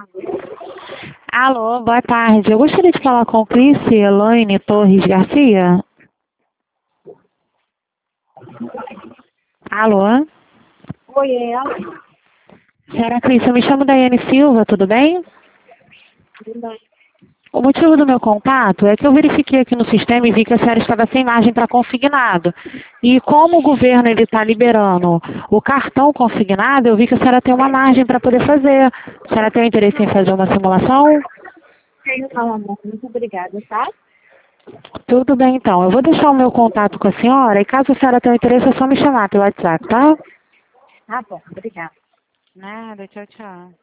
Alô, boa tarde. Eu gostaria de falar com Clícia Elaine Torres Garcia. Alô? Oi, é ela? Senhora Clícia, eu me chamo Daiane Silva, tudo bem? Tudo bem. O motivo do meu contato é que eu verifiquei aqui no sistema e vi que a senhora estava sem margem para consignado. E como o governo está liberando o cartão consignado, eu vi que a senhora tem uma margem para poder fazer. A senhora tem interesse em fazer uma simulação? Tenho não, amor. Muito obrigada, tá? Tudo bem, então. Eu vou deixar o meu contato com a senhora e caso a senhora tenha interesse é só me chamar pelo WhatsApp, tá? Tá bom, obrigada. Nada, tchau, tchau.